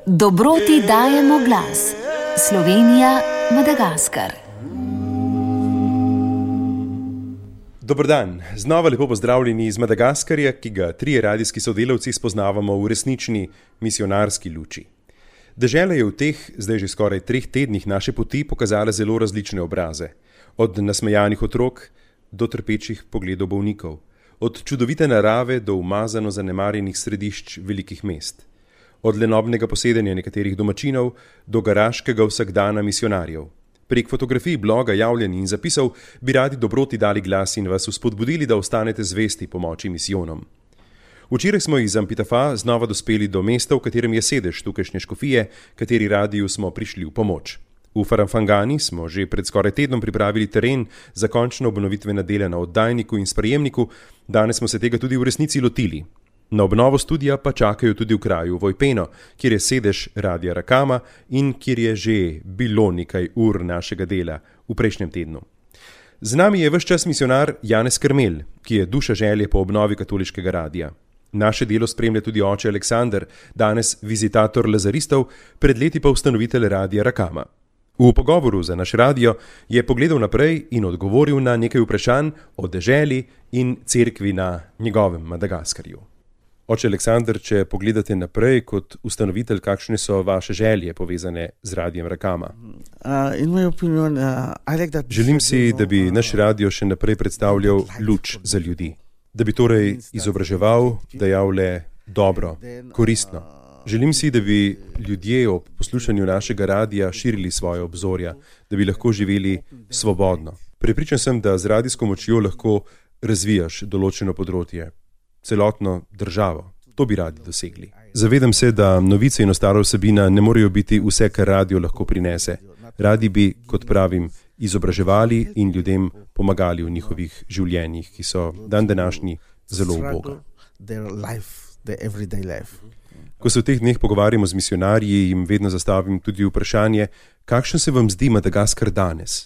Dobroti dajemo glas. Slovenija, Madagaskar. Dober dan, znova lepo pozdravljeni iz Madagaskarja, ki ga trije radijski sodelavci spoznavamo v resnični misionarski luči. Dežela je v teh, zdaj že skoraj 3 tednih naše poti pokazala zelo različne obraze. Od nasmejanih otrok do trpečih pogledov bolnikov. Od čudovite narave do umazano zanemarjenih središč velikih mest. Od lenobnega posedenja nekaterih domačinov do garaškega vsakdana misionarjev. Prek fotografij, bloga, javljanj in zapisov bi radi dobroti dali glas in vas vzpodbudili, da ostanete zvesti pomoči misijonom. Včeraj smo iz Ampitafa znova dospeli do mesta, v katerem je sedež tukajšnje škofije, kateri radiju smo prišli v pomoč. V Faramfangani smo že pred skoraj tednom pripravili teren za končno obnovitvena dela na oddajniku in sprejemniku, danes smo se tega tudi v resnici lotili. Na obnovo studija pa čakajo tudi v kraju Vojpeno, kjer je sedež Radia Rakama in kjer je že bilo nekaj ur našega dela v prejšnjem tednu. Z nami je ves čas misionar Janez Krmelj, ki je duša želje po obnovi katoliškega radija. Naše delo spremlja tudi oče Aleksander, danes vizitator lazaristov, pred leti pa ustanovitelj Radia Rakama. V pogovoru za naš radio je pogledal naprej in odgovoril na nekaj vprašanj o deželi in cerkvi na njegovem Madagaskarju. Oče Aleksander, če pogledate naprej kot ustanovitelj, kakšne so vaše želje povezane z Radijem Rakama? Želim si, da bi naš radio še naprej predstavljal luč za ljudi. Da bi torej izobraževal, dajal le dobro, koristno. Želim si, da bi ljudje ob poslušanju našega radija širili svoje obzorja, da bi lahko živeli svobodno. Prepričan sem, da z radijsko močjo lahko razvijaš določeno področje, celotno državo. To bi radi dosegli. Zavedam se, da novice in ostala vsebina ne morejo biti vse, kar radio lahko prinese. Radi bi, kot pravim, izobraževali in ljudem pomagali v njihovih življenjih, ki so današnji zelo uboga. Ko se v teh dneh pogovarjamo z misionarji, jim vedno zastavim tudi vprašanje, kakšen se vam zdi Madagaskar danes?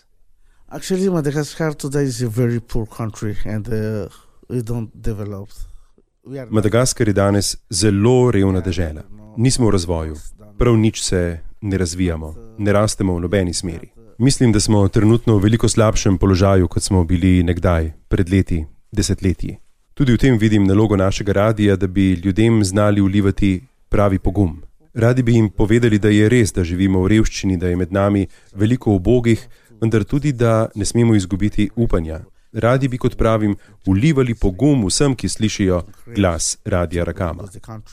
Madagaskar je danes zelo revna dežela. Nismo v razvoju, prav nič se ne razvijamo, ne rastemo v nobeni smeri. Mislim, da smo trenutno v veliko slabšem položaju, kot smo bili nekdaj, pred leti, desetletji. Tudi v tem vidim nalogo našega radija, da bi ljudem znali vlivati pravi pogum. Radi bi jim povedali, da je res, da živimo v revščini, da je med nami veliko ubogih, vendar tudi, da ne smemo izgubiti upanja. Radi bi, kot pravim, vlivali pogum vsem, ki slišijo glas Radia Rakama.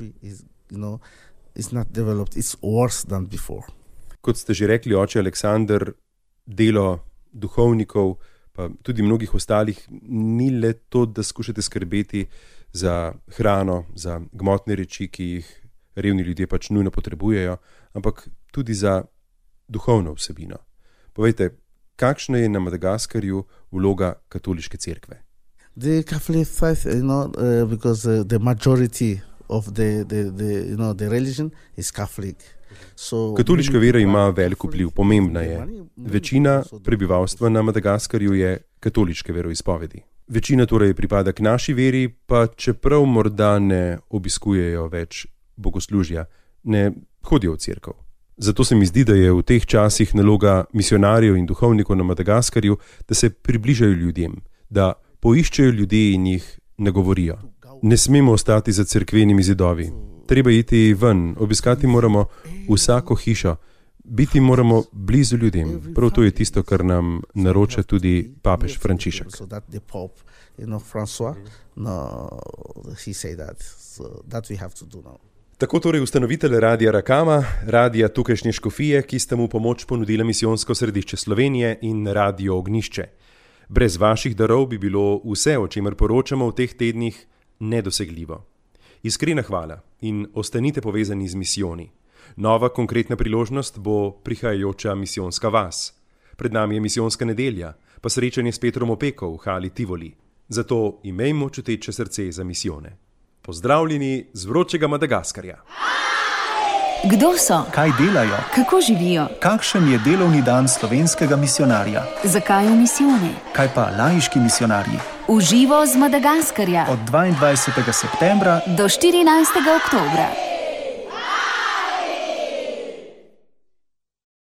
Kot ste že rekli, oče Aleksander, delo duhovnikov, pa tudi mnogih ostalih, ni le to, da skušate skrbeti za hrano, za gmotne reči, ki jih revni ljudje pač nujno potrebujejo, ampak tudi za duhovno vsebino. Povejte, kakšna je na Madagaskarju vloga katoliške cerkve? The Catholic faith, because the majority of the religion is Catholic. Katoliška vera ima velik vpliv, pomembna je. Večina prebivalstva na Madagaskarju je katoliške veroizpovedi. Večina torej pripada k naši veri, pa čeprav morda ne obiskujejo več bogoslužja, ne hodijo v cerkev. Zato se mi zdi, da je v teh časih naloga misionarjev in duhovnikov na Madagaskarju, da se približajo ljudem, da poiščejo ljudi in jih nagovorijo. Ne smemo ostati za cerkvenimi zidovi. Treba iti ven, obiskati moramo vsako hišo, biti moramo blizu ljudem. Prav to je tisto, kar nam naroča tudi papež Frančišek. Tako torej ustanovitelj Radia Rakama, radija tukajšnje škofije, ki sta mu pomoč ponudila misijonsko središče Slovenije in Radio Ognjišče. Brez vaših darov bi bilo vse, o čemer poročamo v teh tednih, nedosegljivo. Iskrena hvala in ostanite povezani z misijoni. Nova konkretna priložnost bo prihajajoča misijonska vas. Pred nami je misijonska nedelja, pa srečanje s Petrom Opeko v hali Tivoli. Zato imejmo čuteče srce za misijone. Pozdravljeni z vročega Madagaskarja. Kdo so? Kaj delajo? Kako živijo? Kakšen je delovni dan slovenskega misionarja? Zakaj v misijone? Kaj pa laiški misionarji? V živo z Madagaskarja. Od 22. septembra do 14. oktobra.